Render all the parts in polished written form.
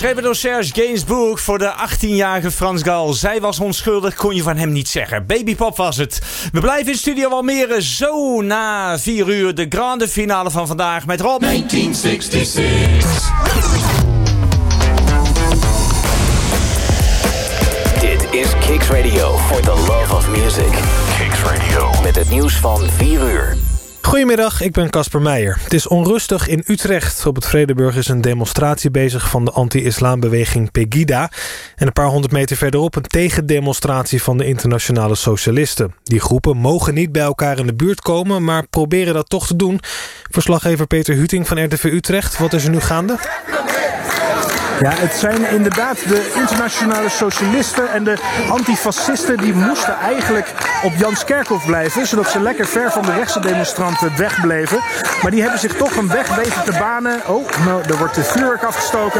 geschreven door Serge Gainsbourg voor de 18-jarige Frans Gal. Zij was onschuldig, kon je van hem niet zeggen. Babypop was het. We blijven in Studio Almere zo na 4 uur. De grande finale van vandaag met Rob. 1966. Dit is Kicks Radio for the love of music. Kicks Radio. Met het nieuws van 4 uur. Goedemiddag, ik ben Casper Meijer. Het is onrustig in Utrecht. Op het Vredenburg is een demonstratie bezig van de anti-islambeweging Pegida. En een paar 100 meter verderop een tegendemonstratie van de Internationale Socialisten. Die groepen mogen niet bij elkaar in de buurt komen, maar proberen dat toch te doen. Verslaggever Peter Huting van RTV Utrecht. Wat is er nu gaande? Ja, het zijn inderdaad de Internationale Socialisten en de antifascisten die moesten eigenlijk op Janskerkhof blijven, zodat ze lekker ver van de rechtse demonstranten wegbleven. Maar die hebben zich toch een weg weten te banen. Oh, nou, er wordt de vuurwerk afgestoken.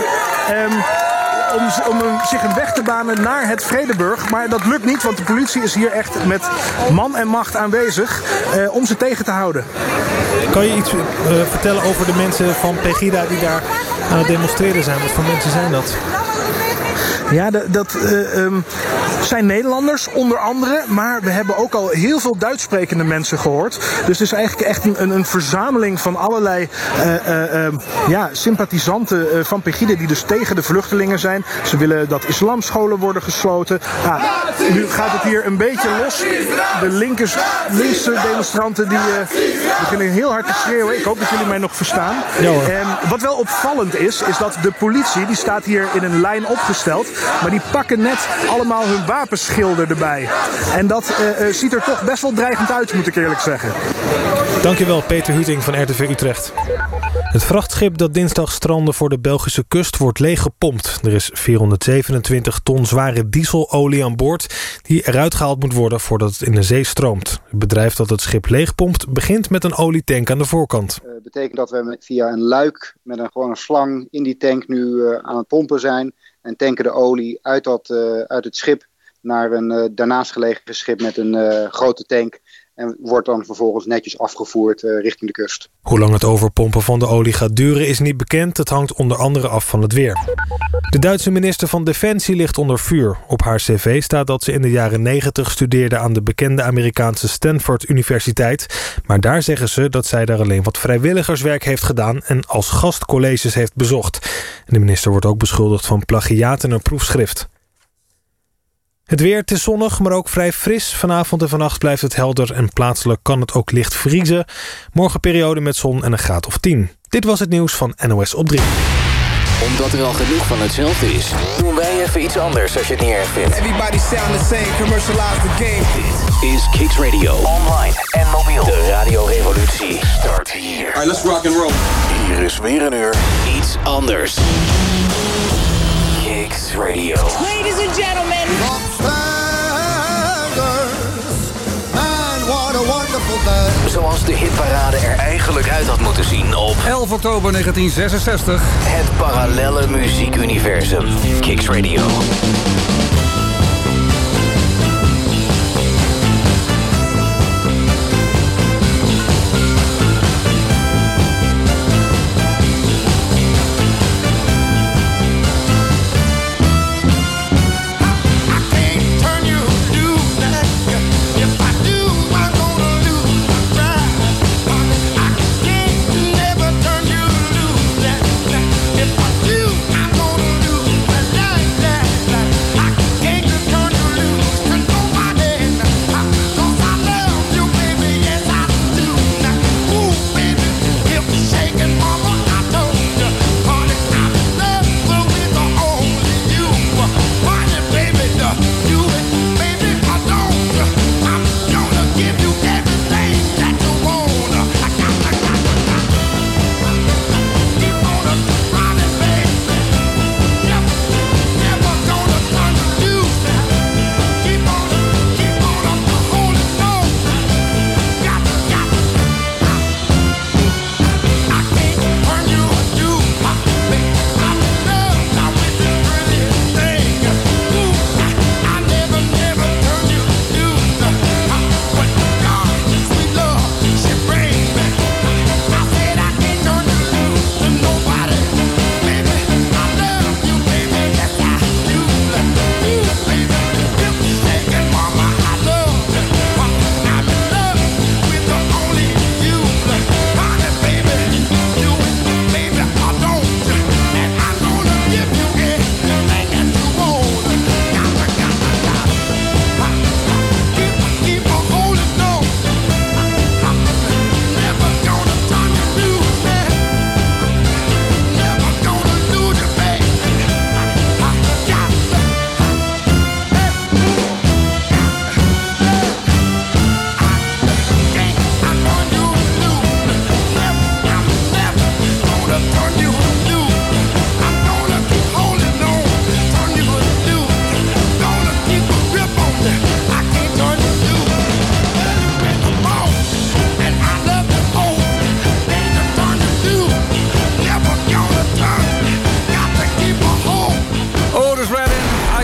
Om zich een weg te banen naar het Vredenburg. Maar dat lukt niet, want de politie is hier echt met man en macht aanwezig om ze tegen te houden. Kan je iets vertellen over de mensen van Pegida die daar aan het demonstreren zijn? Wat voor mensen zijn dat? Ja, dat zijn Nederlanders, onder andere. Maar we hebben ook al heel veel Duits sprekende mensen gehoord. Dus het is eigenlijk echt een verzameling van allerlei sympathisanten van Pegida die dus tegen de vluchtelingen zijn. Ze willen dat islamscholen worden gesloten. Nu gaat het hier een beetje los. De linkse demonstranten die beginnen heel hard te schreeuwen. Ik hoop dat jullie mij nog verstaan. Ja, wat wel opvallend is dat de politie, die staat hier in een lijn opgesteld. Maar die pakken net allemaal hun wapenschilden erbij. En dat ziet er toch best wel dreigend uit, moet ik eerlijk zeggen. Dankjewel, Peter Huting van RTV Utrecht. Het vrachtschip dat dinsdag strandde voor de Belgische kust wordt leeggepompt. Er is 427 ton zware dieselolie aan boord die eruit gehaald moet worden voordat het in de zee stroomt. Het bedrijf dat het schip leegpompt begint met een olietank aan de voorkant. Dat betekent dat we via een luik met een gewone slang in die tank nu aan het pompen zijn. En tanken de olie uit het schip naar een daarnaast gelegen schip met een grote tank. En wordt dan vervolgens netjes afgevoerd richting de kust. Hoe lang het overpompen van de olie gaat duren is niet bekend. Het hangt onder andere af van het weer. De Duitse minister van Defensie ligt onder vuur. Op haar cv staat dat ze in de jaren 90 studeerde aan de bekende Amerikaanse Stanford Universiteit. Maar daar zeggen ze dat zij daar alleen wat vrijwilligerswerk heeft gedaan en als gast colleges heeft bezocht. De minister wordt ook beschuldigd van plagiaat in een proefschrift. Het weer, het is zonnig, maar ook vrij fris. Vanavond en vannacht blijft het helder en plaatselijk kan het ook licht vriezen. Morgen periode met zon en een graad of 10. Dit was het nieuws van NOS op 3. Omdat er al genoeg van hetzelfde is, doen wij even iets anders als je het niet erg vindt. Everybody sound the same, commercialize the game. Dit is Kicks Radio, online en mobiel. De radiorevolutie start hier. Alright, let's rock and roll. Hier is weer een uur iets anders. Kicks Radio. Ladies and gentlemen. Zoals de hitparade er eigenlijk uit had moeten zien op 11 oktober 1966. Het parallelle muziekuniversum. Kicks Radio. If I do, I'm gonna lose my life.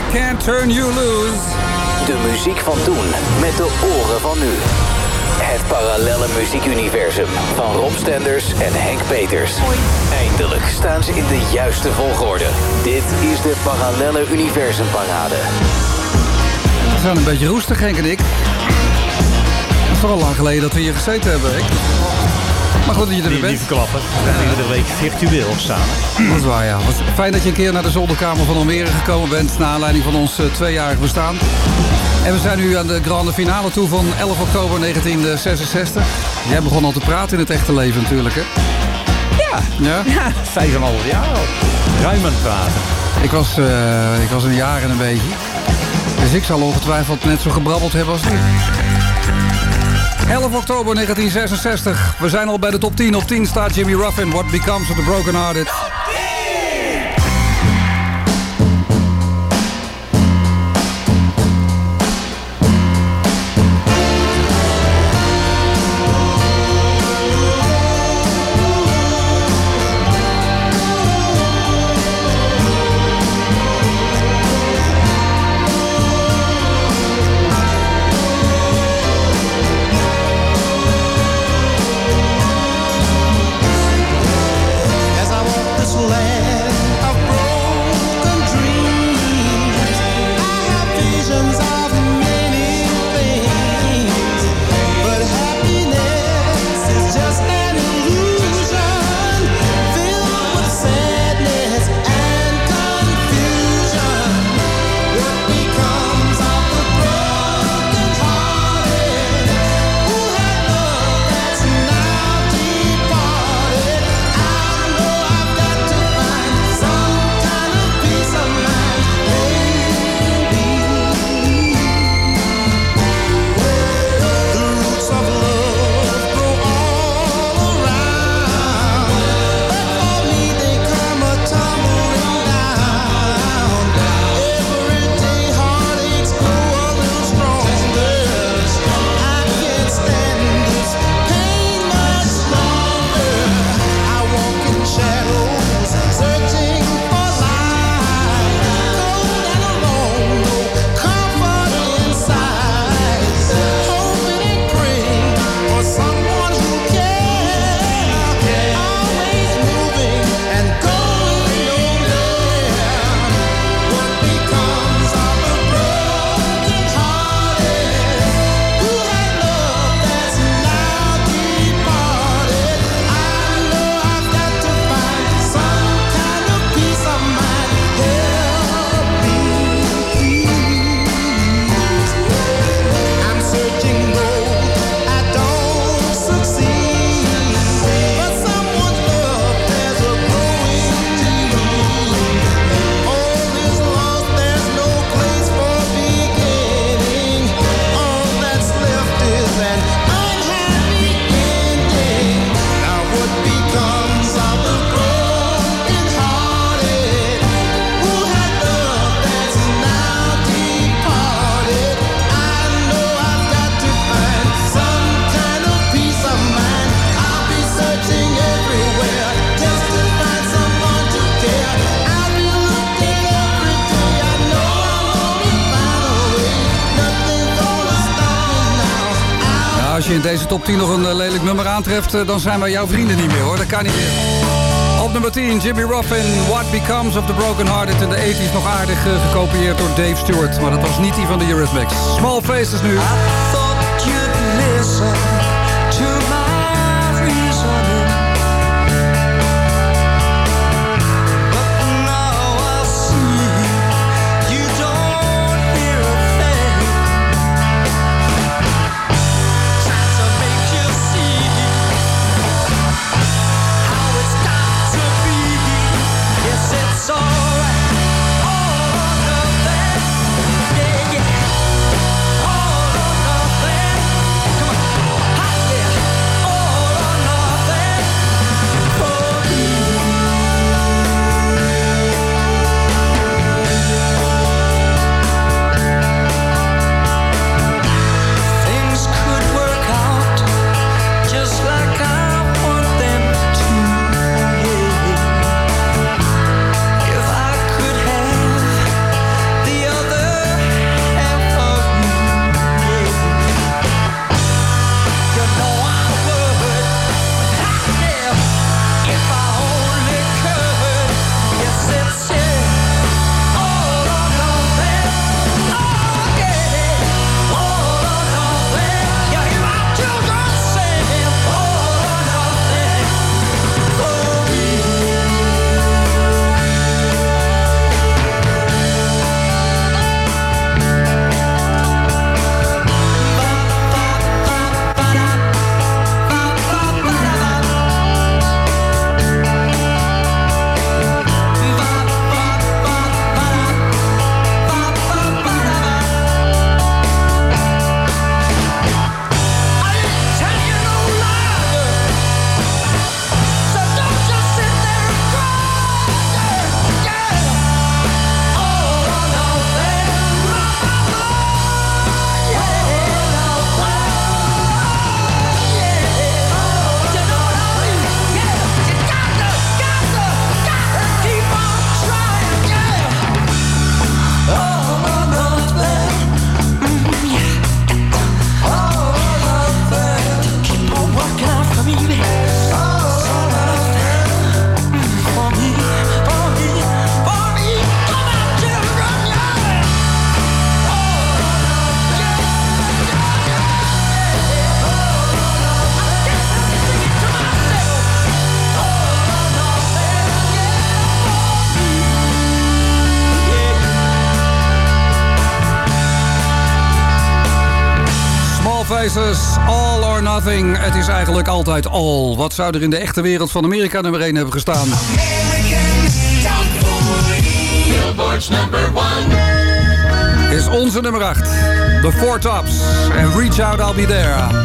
Can't Turn You Loose. De muziek van toen met de oren van nu. Het parallelle muziekuniversum van Rob Stenders en Henk Peters. Eindelijk staan ze in de juiste volgorde. Dit is de Parallelle Universumparade. We zijn een beetje roestig, Henk en ik. Het is toch al lang geleden dat we hier gezeten hebben, Henk. Maar goed dat je er weer bent. Niet verklappen. We zijn iedere week virtueel samen. Dat is waar, ja. Wat fijn dat je een keer naar de zolderkamer van Almere gekomen bent... naar aanleiding van ons 2-jarig bestaan. En we zijn nu aan de grande finale toe van 11 oktober 1966. Jij begon al te praten in het echte leven natuurlijk, hè? Ja? 5,5 jaar al. Ruim aan het praten. Ik was een jaar en een beetje. Dus ik zal ongetwijfeld net zo gebrabbeld hebben als nu. 11 oktober 1966. We zijn al bij de top 10. Op 10 staat Jimmy Ruffin. What Becomes of the Broken Hearted. Als je in deze top 10 nog een lelijk nummer aantreft, dan zijn wij jouw vrienden niet meer, hoor. Dat kan niet meer. Op nummer 10, Jimmy Ruffin, What Becomes of the Broken Hearted. In de 80's nog aardig gekopieerd door Dave Stewart. Maar dat was niet die van de Eurythmics. Small Faces nu. I thought you'd listen to my reasoning. Oasis, All or Nothing. Het is eigenlijk altijd all. Wat zou er in de echte wereld van Amerika nummer 1 hebben gestaan? Billboard's number 1. Is onze nummer 8. The Four Tops. En Reach Out, I'll Be There.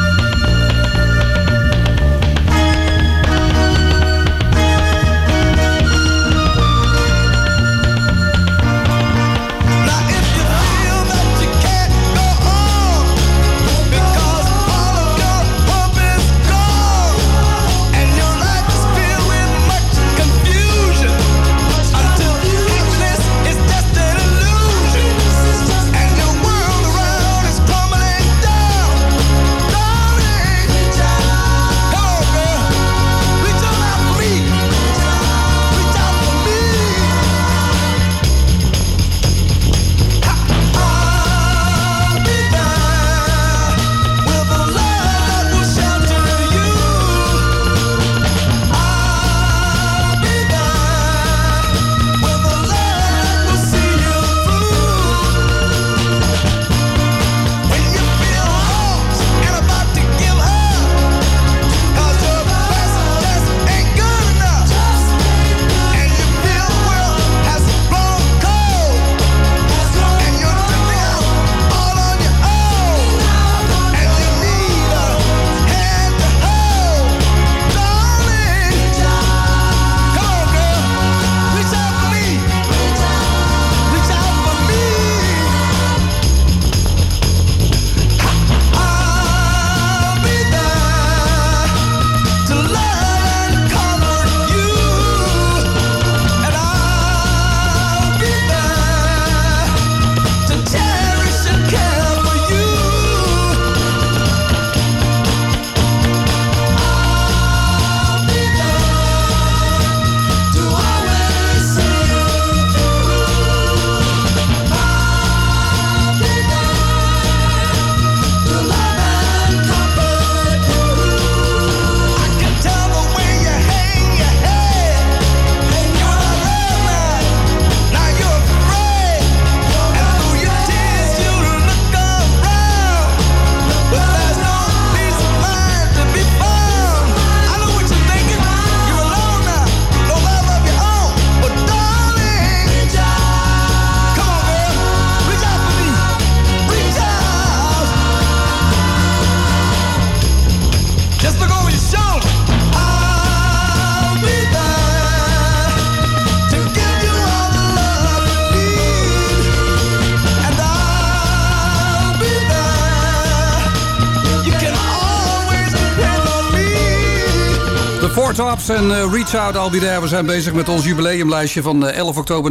Four Tops en Reach Out, I'll Be There. We zijn bezig met ons jubileumlijstje van 11 oktober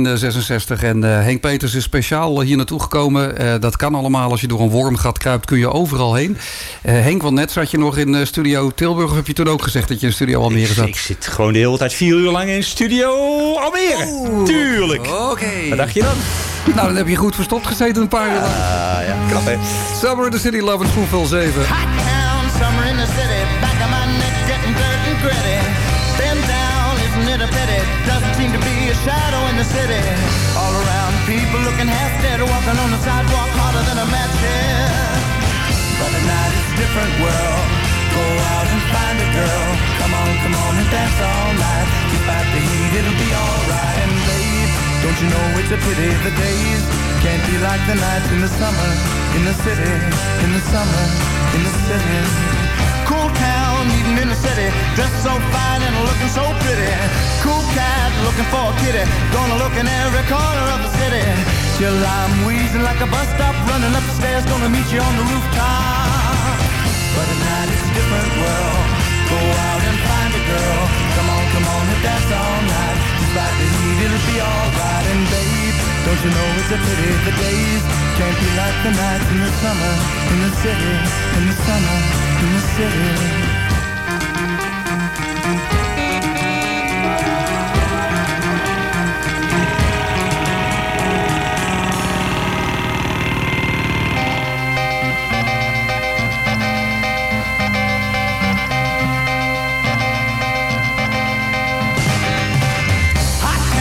1966. En Henk Peters is speciaal hier naartoe gekomen. Dat kan allemaal. Als je door een wormgat kruipt, kun je overal heen. Henk, want net zat je nog in studio Tilburg. Of heb je toen ook gezegd dat je in studio Almere zat? Ik zit gewoon de hele tijd 4 uur lang in studio Almere. Tuurlijk. Oké. Wat dacht je dan? Nou, dan heb je goed verstopt gezeten een paar uur lang. Ja, knap hè. Summer in the City, Love and Spoonful 7. Hot town, summer in the city, back of my neck getting dirt and gritty. Been down, isn't it a pity? Doesn't seem to be a shadow in the city. All around, people looking half dead, walking on the sidewalk harder than a match head. But at night it's a different world. Go out and find a girl. Come on and dance all night. Keep out the heat, it'll be alright. And babe, don't you know it's a pity the days can't be like the nights in the summer, in the city, in the summer, in the city. Cool town, eating in the city, dressed so fine and looking so pretty. Cool cat, looking for a kitty, gonna look in every corner of the city. Till I'm wheezing like a bus stop, running up the stairs, gonna meet you on the rooftop. But at night it's a different world. Go out and find a girl. Come on and dance all night. Despite the heat, it'll be alright. And babe, don't you know it's a pity the days can't be like the nights in the summer, in the city, in the summer, in the city.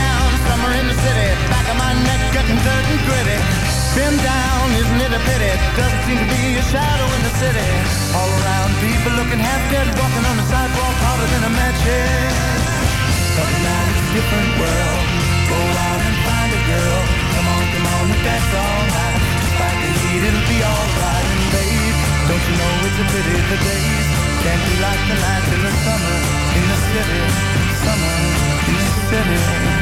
Been down, isn't it a pity? doesn't seem to be a shadow in the city. All around, people looking half dead, walking on the sidewalk harder than a match head. But now it's a different world. Go out and find a girl. Come on, and dance all night. Despite the heat, it'll be alright. And babe, don't you know it's a pity the days can't be like the nights in the summer in the city. Summer in the city.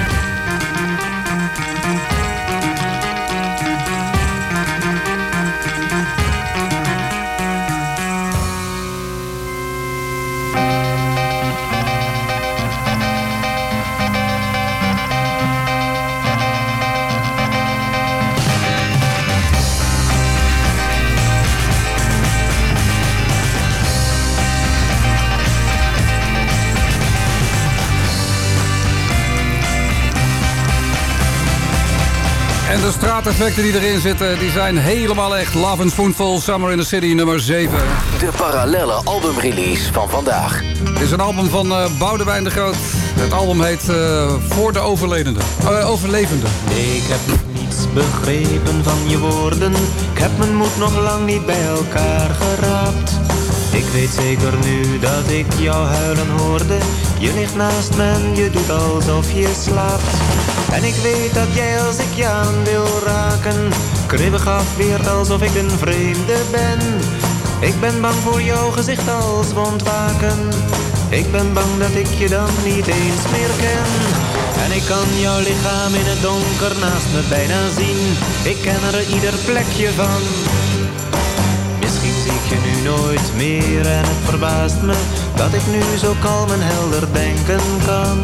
En de straateffecten die erin zitten, die zijn helemaal echt. Love and Spoonful, Summer in the City, nummer 7. De parallelle albumrelease van vandaag. Het is een album van Boudewijn de Groot. Het album heet Voor de Overlevende. Nee, ik heb nog niets begrepen van je woorden. Ik heb mijn moed nog lang niet bij elkaar geraapt. Ik weet zeker nu dat ik jou huilen hoorde. Je ligt naast me en je doet alsof je slaapt. En ik weet dat jij als ik je aan wil raken kribbig afweert alsof ik een vreemde ben. Ik ben bang voor jouw gezicht als wondwaken. Ik ben bang dat ik je dan niet eens meer ken. En ik kan jouw lichaam in het donker naast me bijna zien. Ik ken er ieder plekje van. Misschien zie ik je nu nooit meer en het verbaast me dat ik nu zo kalm en helder denken kan.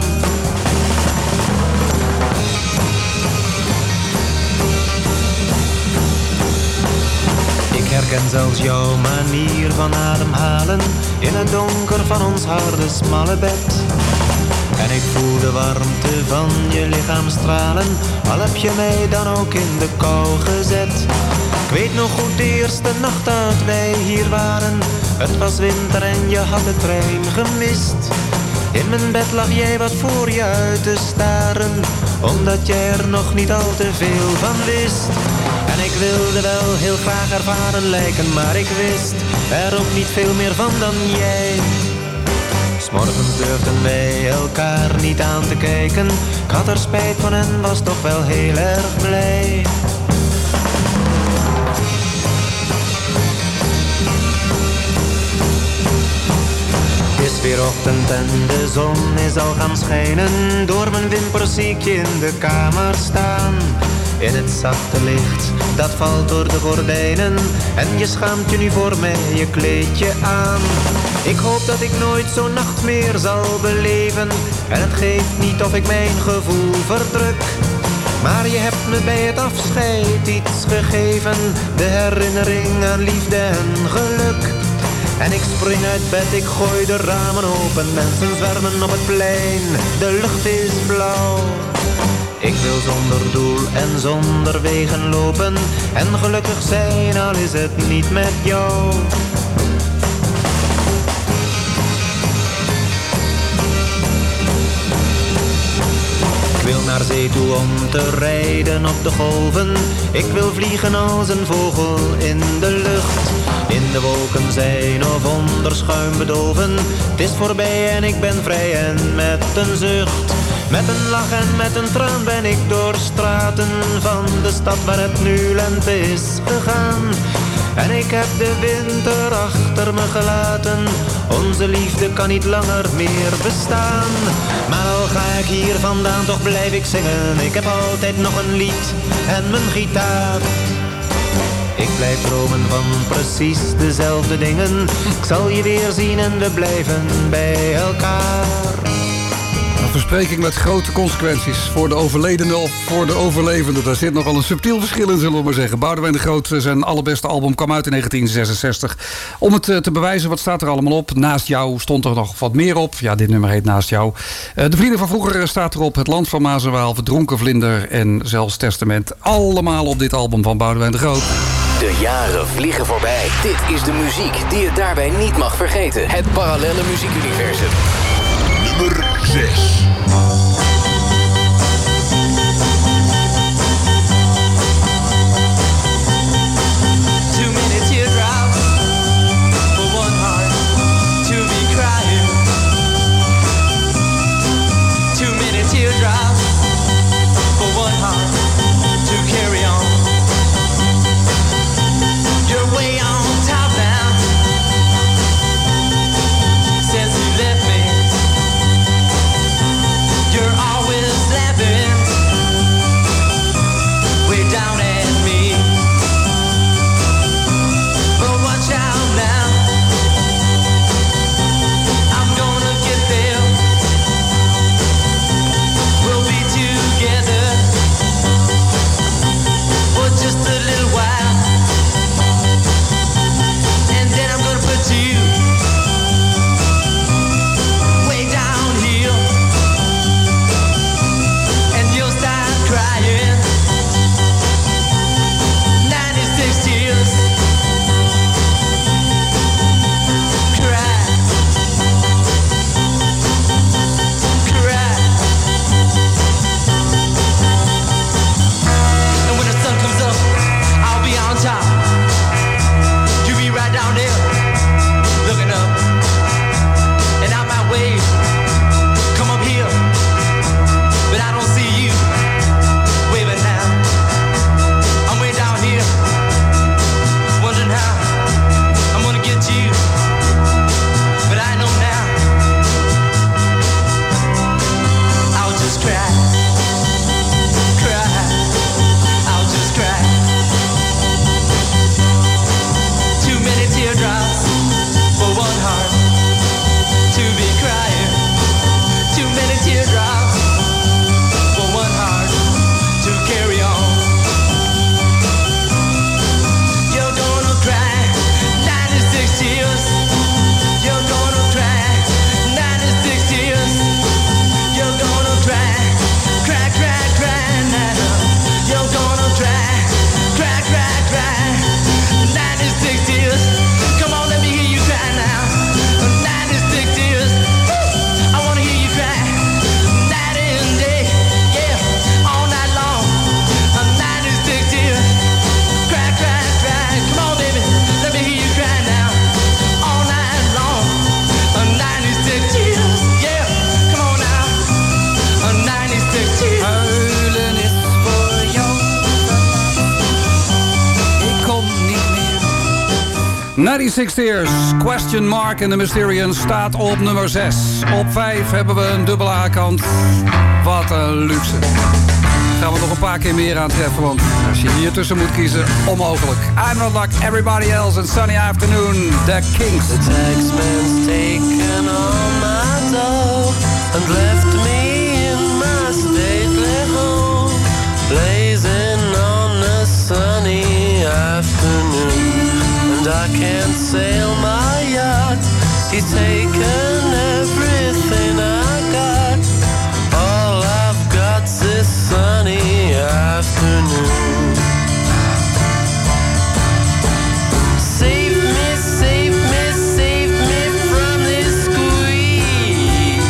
Ik herken zelfs jouw manier van ademhalen in het donker van ons harde smalle bed. En ik voel de warmte van je lichaam stralen, al heb je mij dan ook in de kou gezet. Ik weet nog goed de eerste nacht dat wij hier waren. Het was winter en je had de trein gemist. In mijn bed lag jij wat voor je uit te staren, omdat jij er nog niet al te veel van wist. En ik wilde wel heel graag ervaren lijken, maar ik wist er ook niet veel meer van dan jij. 'S Morgens durfden wij elkaar niet aan te kijken. Ik had er spijt van en was toch wel heel erg blij. Het is weer ochtend en de zon is al gaan schijnen. Door mijn wimpers zie ik je in de kamer staan. In het zachte licht, dat valt door de gordijnen. En je schaamt je nu voor mij je kleedje aan. Ik hoop dat ik nooit zo'n nacht meer zal beleven. En het geeft niet of ik mijn gevoel verdruk. Maar je hebt me bij het afscheid iets gegeven. De herinnering aan liefde en geluk. En ik spring uit bed, ik gooi de ramen open. Mensen zwermen op het plein, de lucht is blauw. Ik wil zonder doel en zonder wegen lopen. En gelukkig zijn, al is het niet met jou. Ik wil naar zee toe om te rijden op de golven. Ik wil vliegen als een vogel in de lucht. In de wolken zijn of onder schuim bedolven. Het is voorbij en ik ben vrij en met een zucht. Met een lach en met een traan ben ik door straten van de stad waar het nu lente is gegaan. En ik heb de winter achter me gelaten. Onze liefde kan niet langer meer bestaan. Maar al ga ik hier vandaan, toch blijf ik zingen. Ik heb altijd nog een lied en mijn gitaar. Ik blijf dromen van precies dezelfde dingen. Ik zal je weer zien en we blijven bij elkaar. Een verspreking met grote consequenties voor de overledene of voor de overlevende. Daar zit nogal een subtiel verschil in, zullen we maar zeggen. Boudewijn de Groot, zijn allerbeste album, kwam uit in 1966. Om het te bewijzen, wat staat er allemaal op? Naast jou stond er nog wat meer op. Ja, dit nummer heet Naast jou. De Vrienden van Vroeger staat erop. Het Land van Maas en Waal, Verdronken Vlinder en zelfs Testament. Allemaal op dit album van Boudewijn de Groot. De jaren vliegen voorbij. Dit is de muziek die je daarbij niet mag vergeten. Het parallelle muziekuniversum. Nummer 6. Too many 96 Tears, Question Mark in the Mysterians staat op nummer 6. Op 5 hebben we een dubbele A-kant. Wat een luxe. Gaan we nog een paar keer meer aantreffen, want als je hier tussen moet kiezen, onmogelijk. I'm not like everybody else, and Sunny Afternoon, The Kings. The taxman's taken all my dough and left me in my stately home, blazing on a sunny afternoon. And I can't sail my yacht, he's taken everything I got. All I've got's this sunny afternoon. Save me, save me, save me from this squeeze.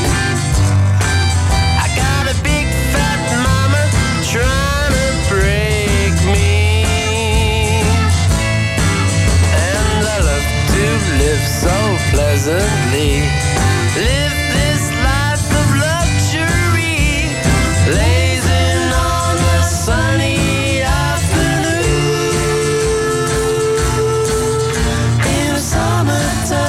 I got a big fat mama trying to break me, and I love to live so pleasantly. Live this life of luxury, blazing on a sunny afternoon. In the summertime,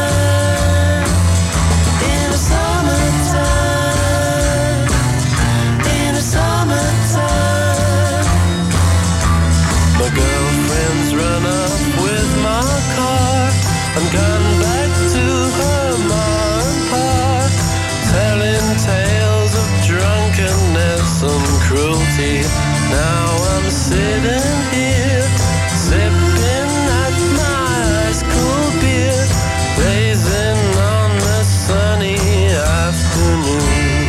in the summertime, in the summertime. My girlfriend's run up with my car and gone back to her ma and pa, telling tales of drunkenness and cruelty. Now I'm sitting here, sipping at my ice cold beer, blazing on the sunny afternoon.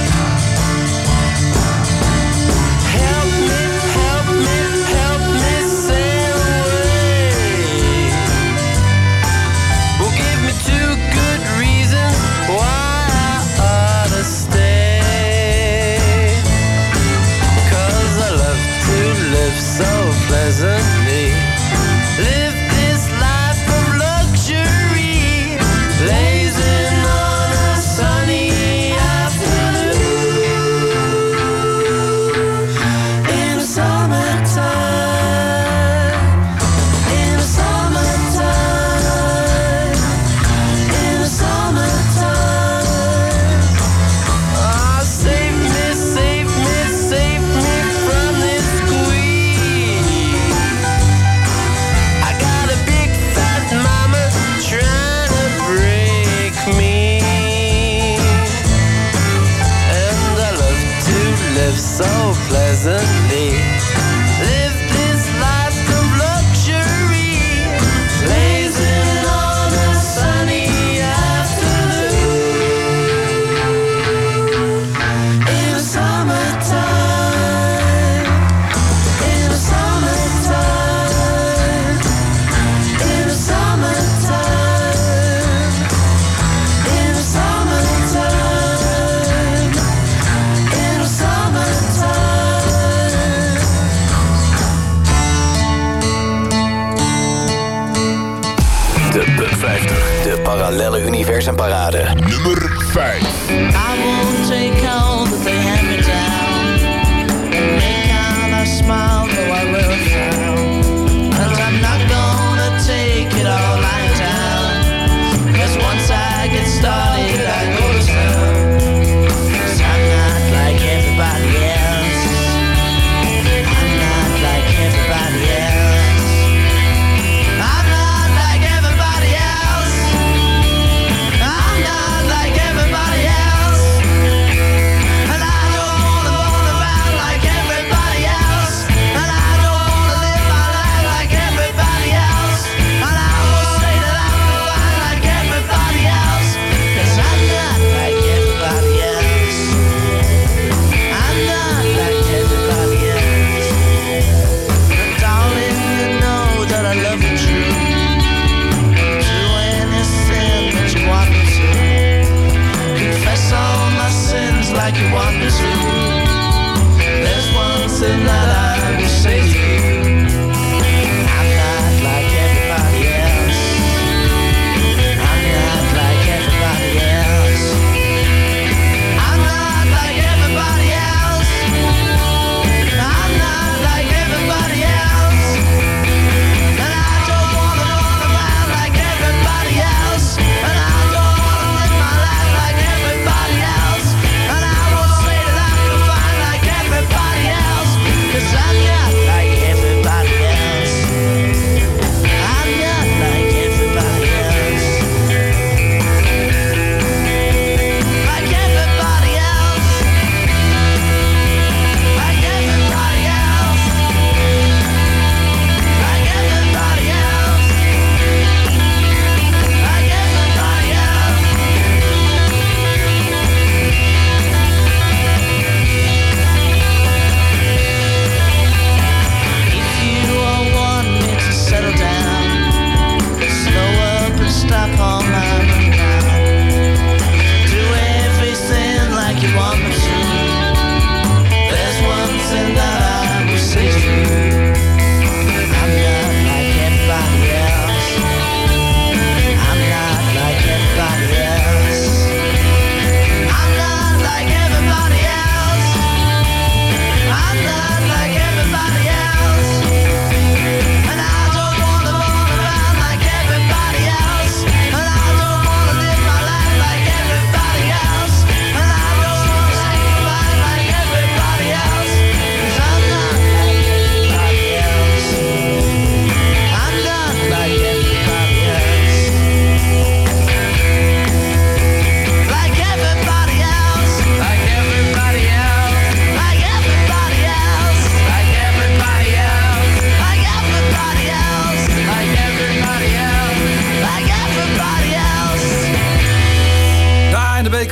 Help me, help me, help me sail away. Well, give me 2 good reasons why I ought to stay. 'Cause I love to live so pleasantly. Live this life of luxury, blazing on a sunny afternoon. In the summertime, in the summertime, in the summertime. Ah, save me, save me, save me from this squeeze. I got a big fat mama trying to break me, and I love to live so pleasantly. Live this life of luxury, blazing on a sunny afternoon. In the summertime, in the summertime, in the summertime, in the summertime, in the summertime. De Bug 50, de parallelle universumparade. Nummer 5. I won't take all that they hand me down. Make out I smile, though I will frown. And I'm not gonna take it all lying down. 'Cause once I get started, I go to town. 'Cause I'm not like everybody else. I'm not like everybody else. I'm not like everybody else. I'm not like everybody else. And I don't wanna run around like everybody else. And I don't wanna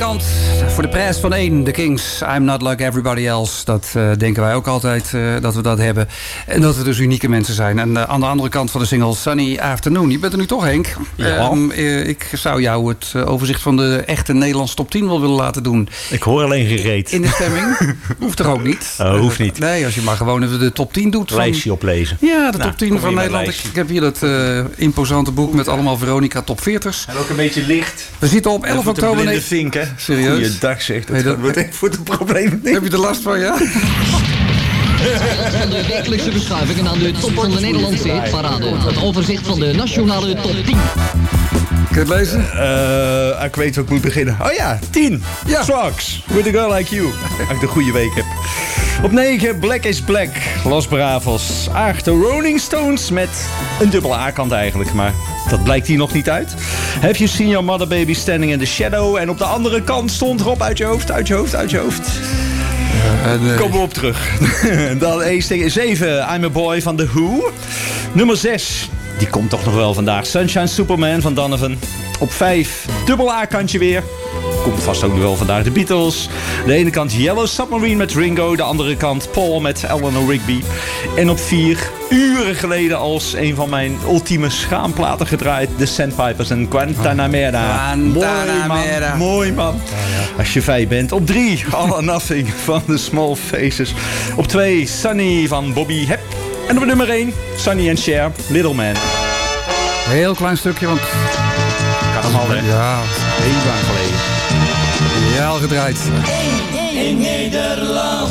kant, voor de prijs van 1, The Kings, I'm Not Like Everybody Else. Dat denken wij ook altijd dat we dat hebben. En dat we dus unieke mensen zijn. En aan de andere kant van de single Sunny Afternoon. Je bent er nu toch, Henk? Ja. Ik zou jou het overzicht van de echte Nederlandse top 10 wel willen laten doen. Ik hoor alleen gereed. In de stemming. Hoeft toch ook niet? Hoeft niet. Nee, als je maar gewoon even de top 10 doet. Lijstje oplezen. Ja, de top 10 van Nederland. Ik heb hier dat imposante boek met allemaal Veronica top 40's. En ook een beetje licht. We zitten op 11 oktober. De vink, hè? Serieus? Goeiedag, zeg. Dat wordt echt voor de problemen. Heb je er last van, ja? Van de wekelijkse verschuivingen aan de top van de Nederlandse hitparade. Het overzicht van de nationale top 10. Kun je het lezen? Ik weet waar ik moet beginnen. Oh ja, 10. Ja. Trucks. With a girl like you. Als ik de goede week heb. Op 9, Black is Black. Los Bravos. 8, de Rolling Stones met een dubbele A-kant eigenlijk. Maar dat blijkt hier nog niet uit. Have you seen your mother baby standing in the shadow? En op de andere kant stond Rob uit je hoofd, uit je hoofd, uit je hoofd. Komen we op terug. Dan 7, I'm a Boy van The Who. Nummer 6, die komt toch nog wel vandaag. Sunshine Superman van Donovan. Op 5, dubbel A-kantje weer. Komt vast ook nog wel vandaag. De Beatles. De ene kant Yellow Submarine met Ringo. De andere kant Paul met Eleanor Rigby. En op 4, uren geleden als een van mijn ultieme schaamplaten gedraaid. The Sandpipers en Guantanamera. Mooi man. Als je 5 bent. Op 3, All or Nothing van The Small Faces. Op 2, Sunny van Bobby Hep. En op nummer 1, Sunny and Cher, Little Man. Heel klein stukje, want... Kan hem al, hè? Ja. Heel lang geleden. Ja, al gedraaid. In Nederland.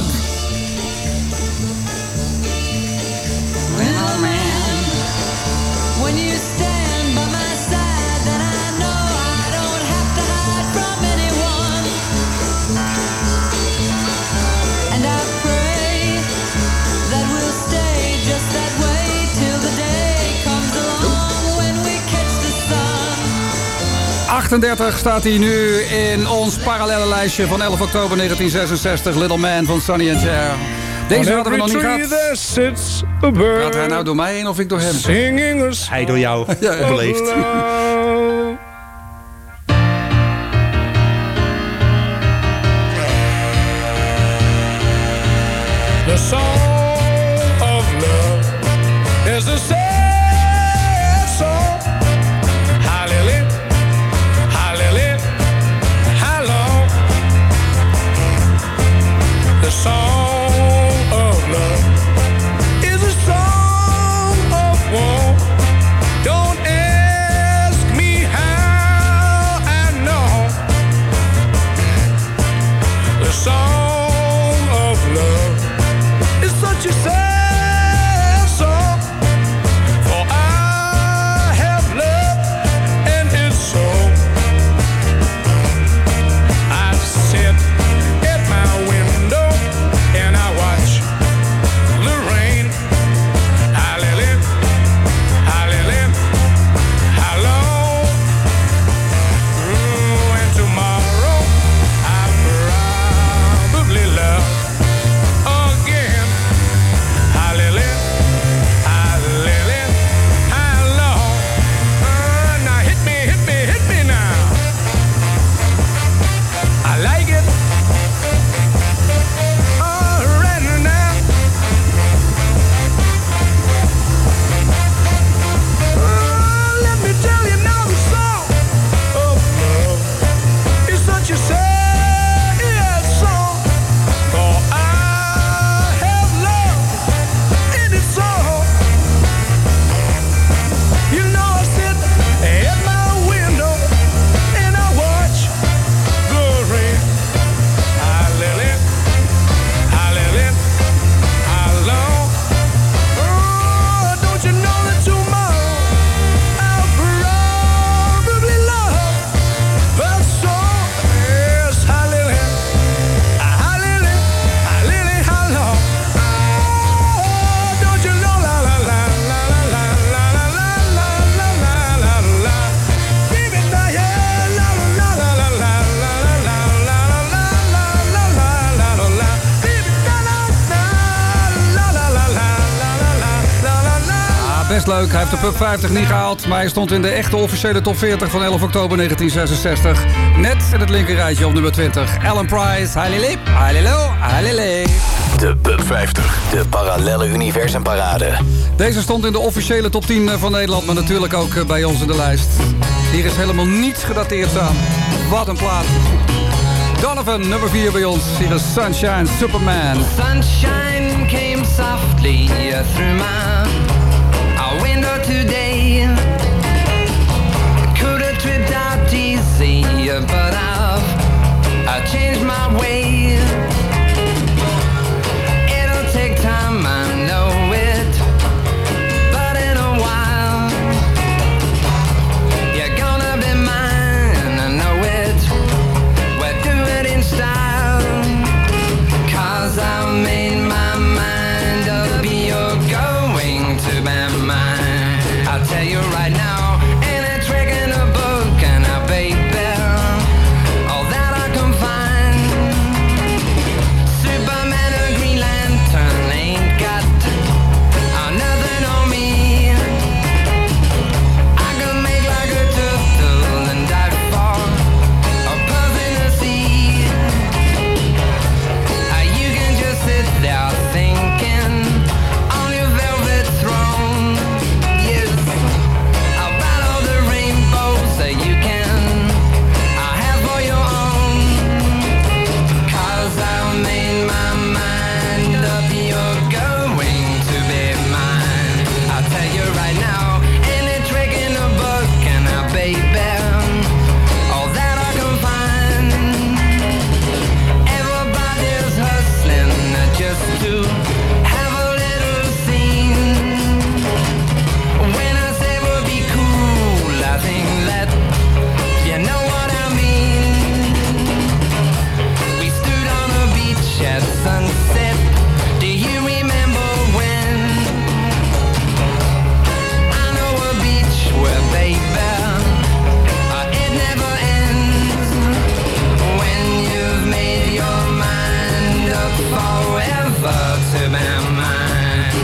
Well, man, when you stand by my side, then I know I don't have to hide from anyone. And I pray that we'll stay just that way till the day comes along when we catch the sun. 38 staat hij nu in ons parallele lijstje van 11 oktober 1966. Little Man van Sonny and Cher. Deze hadden we nog niet gehad. Gaat hij nou door mij heen of ik door hem? Hij door jou. Ja, Beleefd. The song of love is a sad song. Hallelujah, hallelujah, hallelujah. The song of love is a song of war. Don't ask me how I know. The song of love is such a sad song. best leuk. Hij heeft de Pub 50 niet gehaald, maar hij stond in de echte officiële top 40 van 11 oktober 1966. Net in het linkerrijtje op nummer 20. Alan Price, halilip, halilo, halile. De Pub 50, de parallelle universumparade. Deze stond in de officiële top 10 van Nederland, maar natuurlijk ook bij ons in de lijst. Hier is helemaal niets gedateerd staan. Wat een plaat. Donovan, nummer 4 bij ons. Hier is Sunshine Superman. Sunshine came softly through my window today. Could have tripped out easy, but I've changed my way. It'll take time, I know it, but in a while you're gonna be mine, I know it. We'll do it in style, 'cause I made my mind up, you're going to be mine. I'll tell you right now, ain't a trick in a book, and a baby, all that I can find. Superman or Green Lantern ain't got nothing on me. I can make like a turtle and dive for a puff in the sea. You can just sit there thinking on your velvet throne. Yes, I'll ride all the rainbows that you can have for your own. 'Cause I made my mind up, you're going to be mine. I'll tell you right now, ain't a trick in a book, and a baby, all that I can find. Everybody's hustling just to have a little scene. When I say we'll be cool, I think that you know what I mean. We stood on a beach at sunset. Do you remember when? I know a beach where, baby, it never ends. When you've made your mind up forever to be mine.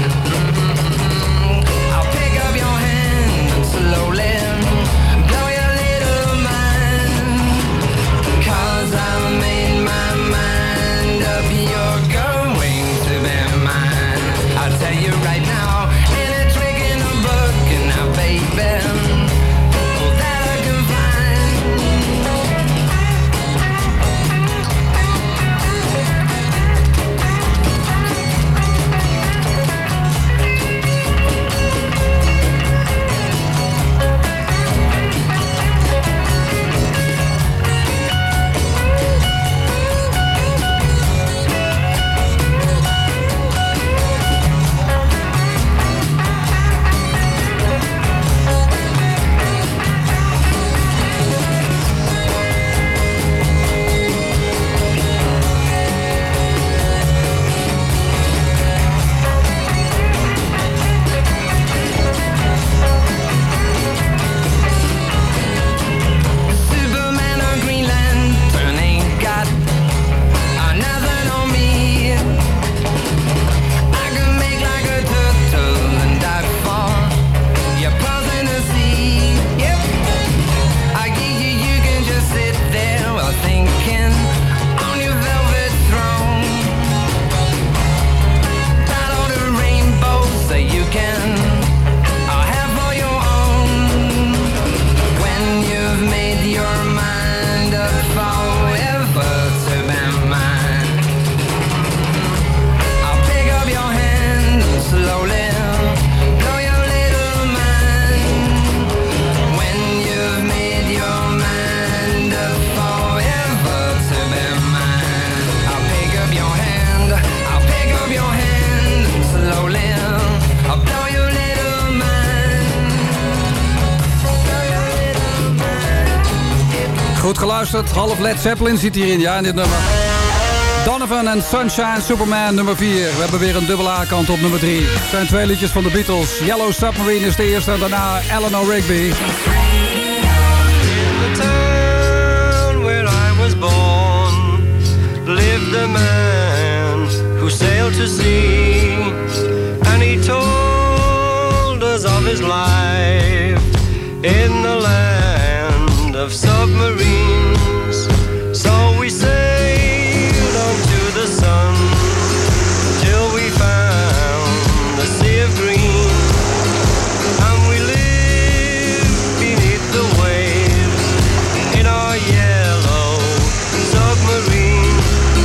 I'll pick up your hand and slowly blow your little mind. 'Cause I made my mind up, you're going to be mine. I'll tell you right now, ain't a trick in a book, and now baby, all that I can find. Superman or Green Lantern ain't got nothing on me. I can make like a turtle and dive for your pearls in the sea. Yep, you can just sit there while thinking on your velvet throne. Ride all the rainbows that you can have for your own. When you've made your mind up forever to be mine. I'll pick up your hand and slowly blow your little mind. When you've made your mind up forever to be mine. I'll pick up your hand, I'll pick up your hand and slowly I'll blow your little mind. Blow your little mind. Goed geluisterd, half Led Zeppelin zit hierin, ja, in dit nummer. Donovan en Sunshine Superman, nummer 4. We hebben weer een dubbele A-kant op nummer 3. Het zijn 2 liedjes van de Beatles. Yellow Submarine is de eerste en daarna Eleanor Rigby. In the town where I was born lived a man who sailed to sea, and he told us of life in the land of submarines. So we sailed on to the sun till we found the sea of green, and we lived beneath the waves in our yellow submarine.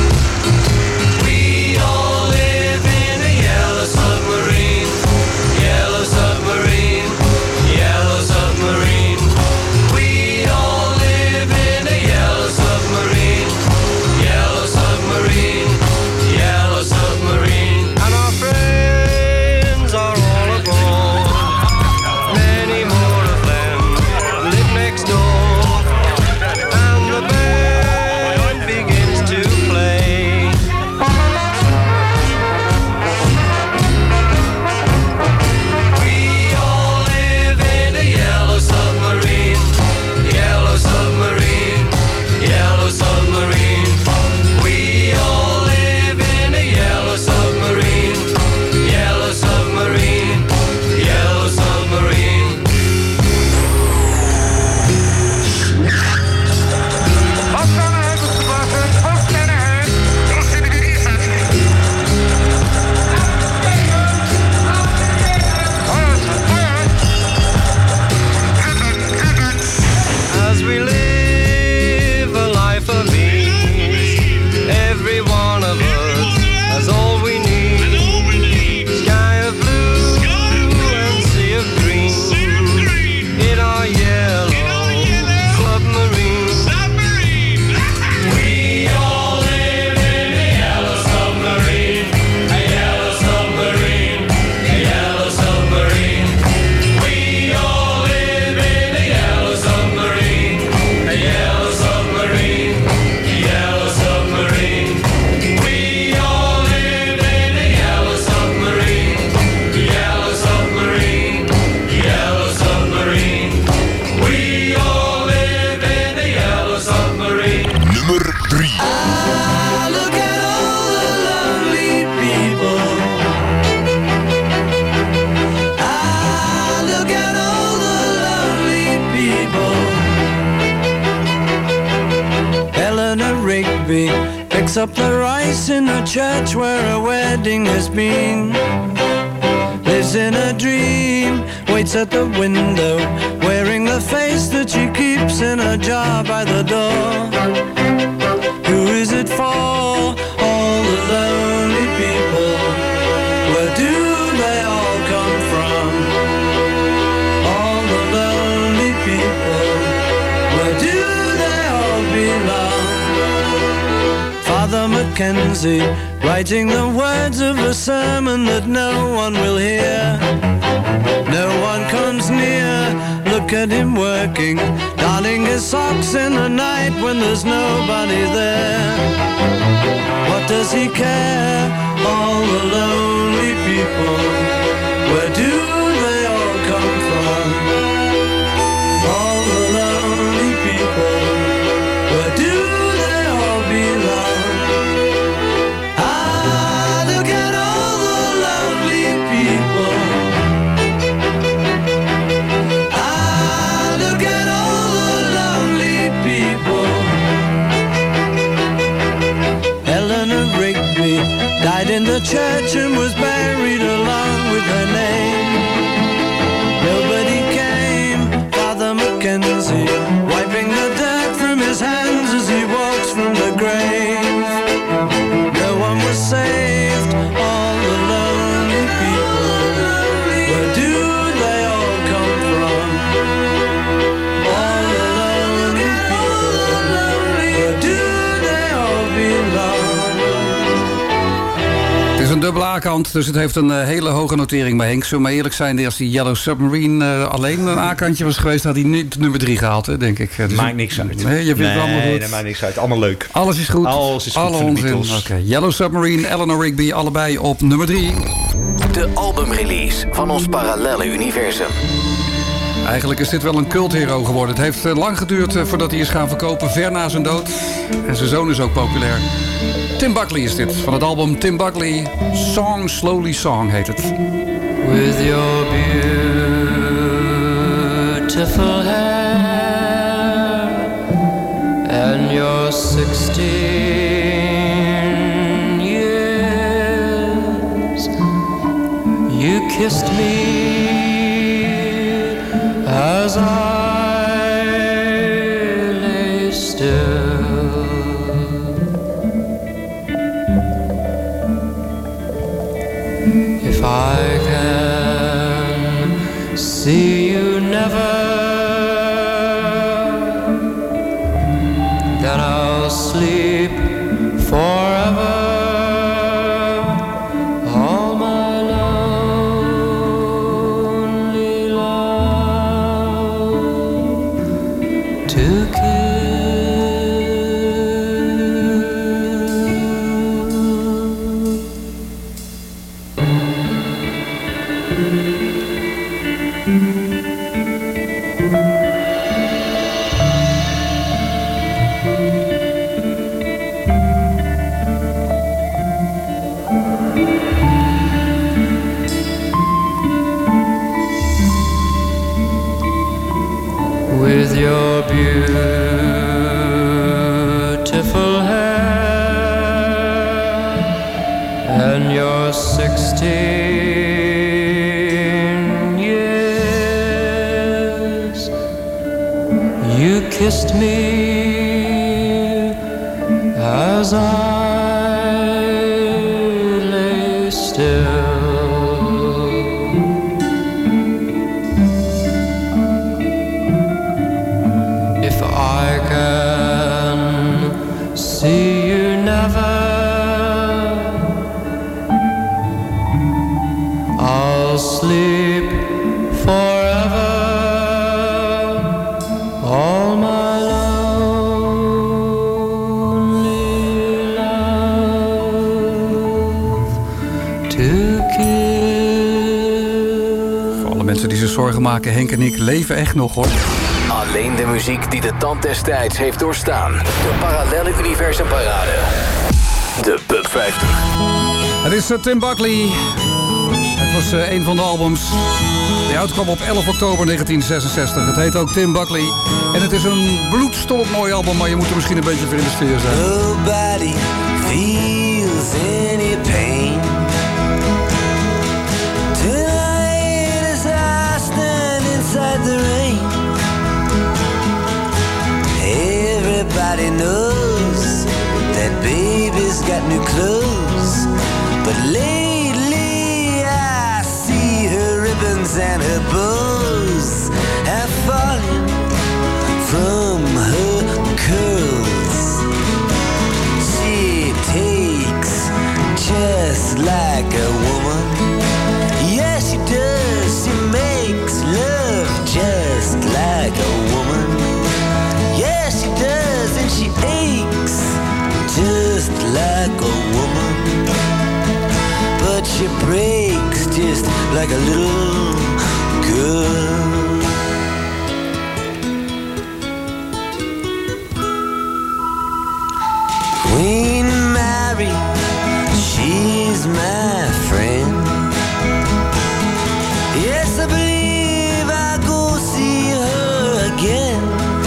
We all live in a yellow submarine, yellow submarine, yellow submarine. We all live in a yellow submarine, yellow submarine, yellow submarine. And our friends are all aboard, many more of them live next door, and the band begins to play. We all live in a yellow submarine, yellow submarine, yellow submarine. We all live in a yellow submarine, yellow submarine, yellow submarine. As we live a life of ease, every one of us has all we need. Sky of blue and sea of green in our yellow submarine. We all live in a yellow submarine, a yellow submarine, a yellow submarine. We all live in a yellow submarine, a yellow submarine, a yellow submarine. We all live in a yellow submarine, yellow submarine, yellow submarine. We all live in a yellow submarine. Nummer 3. Look at all the lonely people. Look at all the lonely people. Eleanor Rigby picks up the rice in the church where a wedding has been. Lives in a dream, waits at the window, wearing the face that she keeps in a jar by the door. Who is it for? All the lonely people. Where do they all come from? All the lonely people. Where do they all belong? Father Mackenzie, writing the words of a sermon that no one will hear. No one comes near, look at him working, darning his socks in the night when there's nobody there. What does he care? All the lonely people. Where do they all come from? All the lonely people. Where do they all belong? Look at all the lonely people. Look at all the lonely people. Eleanor Rigby died in the church and was buried along with her name. Nobody came. Father Mackenzie wiping the dirt from his hands as he walks from the grave. No one was saved. All the lonely people. Where do they all come from? All the lonely people. Where do they all belong? Het is een dubbele A-kant, dus het heeft een hele hoge notering bij Henk. Zullen we maar eerlijk zijn, als die Yellow Submarine alleen een A-kantje was geweest, had hij nu nummer 3 gehaald, hè, denk ik. Dus maakt niks uit. Nee, je vindt het allemaal goed. Nee, maakt niks uit. Allemaal leuk. Alles is goed. Alles is goed Alle voor de onzin. Beatles. Oké. Yellow Submarine, Eleanor Rigby, allebei op nummer 3. De albumrelease van ons parallelle universum. Eigenlijk is dit wel een culthero geworden. Het heeft lang geduurd voordat hij is gaan verkopen, ver na zijn dood. En zijn zoon is ook populair. Tim Buckley is dit, van het album Tim Buckley. Song Slowly Song heet het. With your beauty beautiful hair, and you're 16 years. You kissed me as I lay still. If I can see you never, then I'll sleep forever. All my lonely love to with your beautiful hair, and your 16 years. You kissed me as I lay still. If I can see you never, I'll sleep forever. All my lonely love to kill. Voor alle mensen die zich zorgen maken, Henk en ik leven echt nog, hoor. Alleen de muziek die de tand des tijds heeft doorstaan. De Parallelle Universum Parade. De Pub 50. Het is Tim Buckley. Het was een van de albums die uitkwam op 11 oktober 1966. Het heet ook Tim Buckley. En het is een bloedstollend mooi album, maar je moet er misschien een beetje voor in de sfeer zijn. Nobody feels any pain. Tonight as I stand inside the rain, everybody knows that baby's got new clothes, but lately I see her ribbons and her bows have fallen from her curls. She takes just like a woman. Yes, she does. She makes love just like a woman. Yes, she does, and she aches just like a woman. But she breaks just like a little girl. Queen Mary, she's my friend. Yes, I believe I'll go see her again.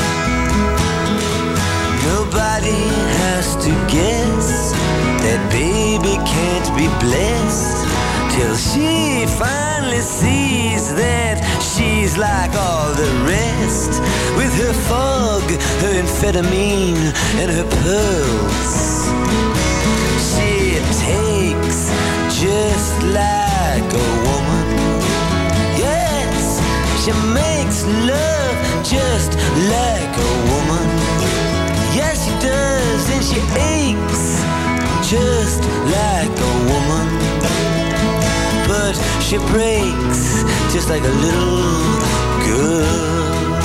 Nobody has to guess that baby can't be blessed till she finally sees that she's like all the rest, with her fog, her amphetamine, and her pearls. She takes just like a woman. Yes, she makes love just like a woman. Yes, she does, and she aches just like a woman. But she breaks just like a little girl.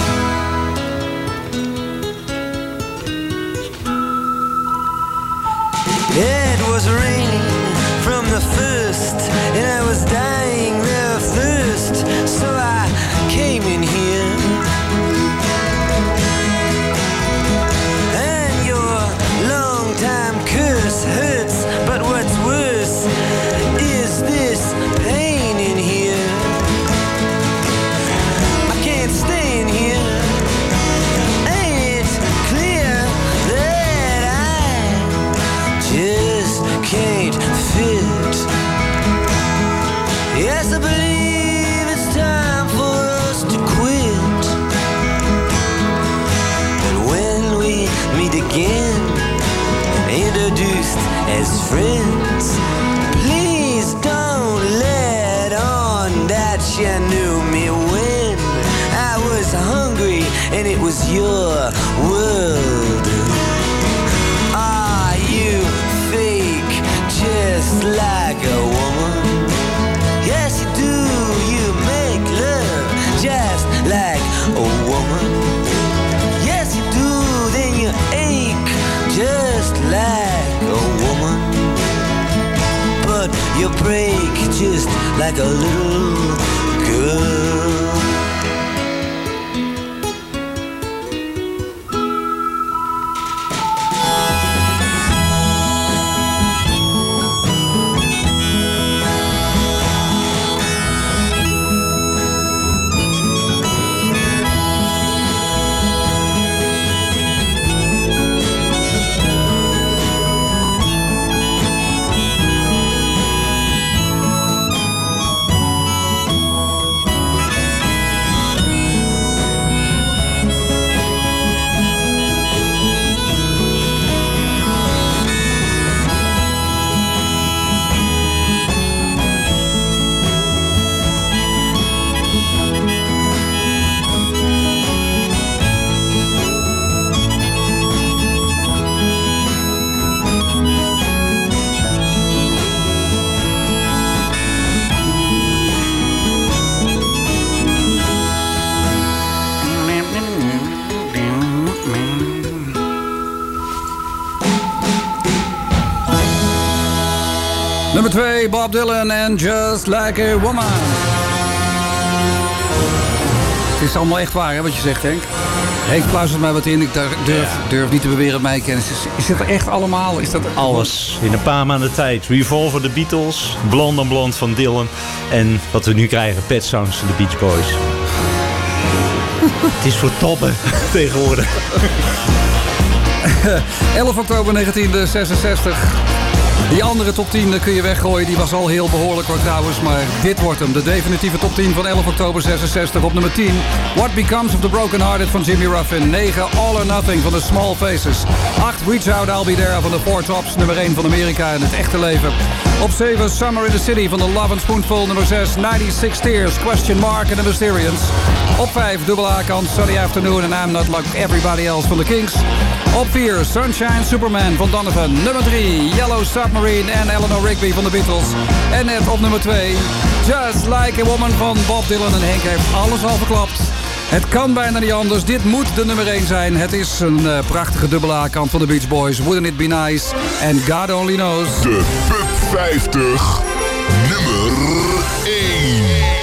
It was raining from the first, and I was dying of thirst, so I came in here. And your long-time curse hurts, but what's worse is this pain in here. I can't stay in here. and it was your world. Are you fake, just like a woman? Yes, you do. You make love just like a woman. Yes, you do. Then you ache just like a woman. But you break just like a little girl. Nummer 2, Bob Dylan en Just Like a Woman. Het is allemaal echt waar, hè, wat je zegt, Henk. Henk, fluistert mij wat in. Ik durf niet te beweren mijn kennis. Is het echt allemaal? Is dat alles in een paar maanden tijd. Revolver, de Beatles, Blonde on Blonde van Dylan. En wat we nu krijgen, Pet Sounds van de Beach Boys. Het is voor toppen tegenwoordig. 11 oktober 1966. Die andere top 10 kun je weggooien. Die was al heel behoorlijk hoor trouwens. Maar dit wordt hem. De definitieve top 10 van 11 oktober 66. Op nummer 10. What Becomes of the Broken Hearted van Jimmy Ruffin. 9. All or Nothing van The Small Faces. 8. Reach Out I'll Be There van The Four Tops. Nummer 1 van Amerika in het echte leven. Op 7. Summer in the City van The Love and Spoonful. Nummer 6. 96 Tears. Question Mark and The Mysterians. Op 5. Dubbel A-kant Sunny Afternoon and I'm Not Like Everybody Else van The Kinks. Op 4. Sunshine Superman van Donovan. Nummer 3. Yellow Submarine en Eleanor Rigby van de Beatles. En net op nummer 2. Just Like a Woman van Bob Dylan. En Henk heeft alles al verklapt. Het kan bijna niet anders. Dit moet de nummer 1 zijn. Het is een prachtige dubbele A-kant van de Beach Boys. Wouldn't it be nice? And God only knows. De Pub 50, nummer 1.